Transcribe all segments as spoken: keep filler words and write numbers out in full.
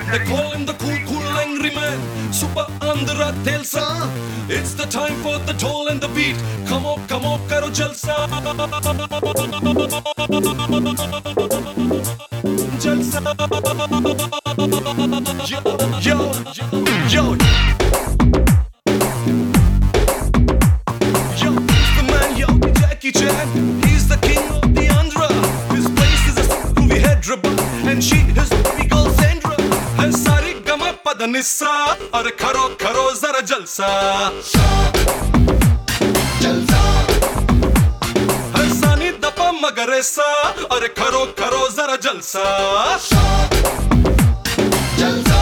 They call him the cool, cool angry man. Super Andhra Telsa. It's the time for the toll and the beat. Come on, come on, karo jalsa. Jalsa. Yo, yo, yo. Yo, he's the man, yo, Jackie Chan. He's the king of the Andhra. His place is a groovy Hyderabad, and she is baby girl Sandra. Hai sari gama padanissa, are karo karo zara jalsa. Jalsa. Hai sani dapa magaresa, are karo karo zara jalsa. Jalsa.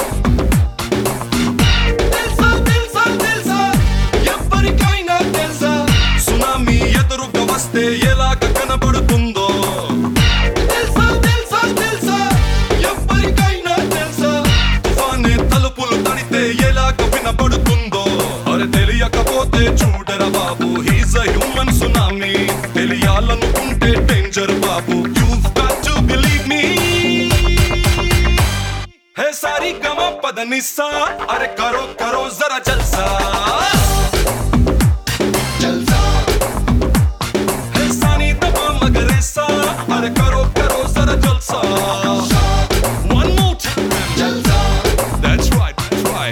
Telsa, telsa, telsa. Evarikaina telsa. Tsunami ఎదురుగా వస్తే ఎలాగ కనబడుతుందో. తెలుసా తెలుసా తెలుసా ఎవరికైనా తెలుసా తుఫానే తలుపులు తడితే ఎలాగ వినబడుతుందో. అరే తెలియకపోతే చూడరా బాబు, హీస్ అ హ్యూమన్ సునామీ. తెలియాలనుకుంటే డేంజర్ బాబు, you've got to believe me. Hey సారీ గమ పదనిసా, అరే కరో కరో జరా జల్సా. Are karo karo zara jalsa. One more time. Jalsa. That's right, that's right.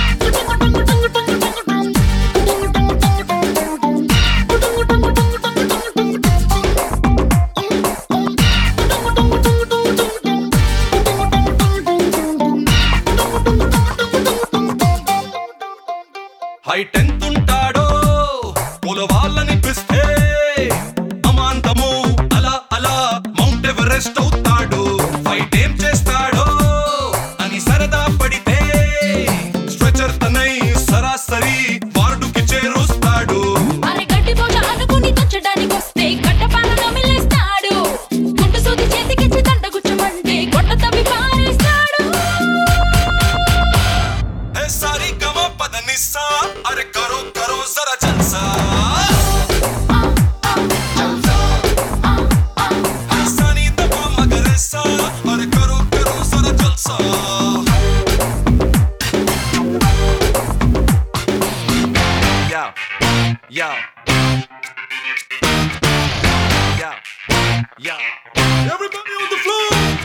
High tenth ఉంటాడో పొలవాళ్ళనిపిస్తే అమాంతము అలా అలా మౌంట్ ఎవరెస్ట్ అవుతాడు. ఫైట్ ఏం చేస్తాడో అని సరదా పడితే స్ట్రెచర్ తనై సరాసరి వార్డుకి చేరుస్తాడు. అరే గట్టి పోట అనుకుని తొచ్చడానికి వస్తే గడ్డపారలో మిల్లేస్తాడు. గుండు సూది చేతికిచ్చి దండ గుచ్చమంటే గొడ్డ తవ్వి పారేస్తాడు. హే సారీ గమ పదనిసా, అరే కరో కరో జరా జల్సా. Are karo karo zara jalsa. Yo, yo, yo, yo. Everybody on the floor.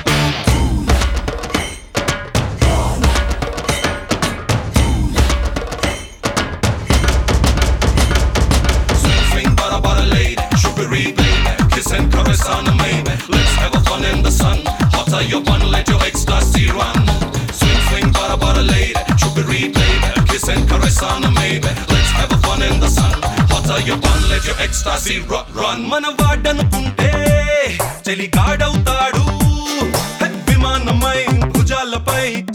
Swing, swing, bara, bara, lady, sugary baby, kiss and caress on a maybe. Let's have a fun in the sun. Hotter your bun, let your ecstasy run. Swing, swing, bara, bara, lady, sugary baby, kiss and caress on a maybe. Let's have a fun in the sun. Hotter your bun, let your ecstasy run. run. మనవాడనుకుంటే చెలిగాడవుతాడు. విమానమై భుజాలపై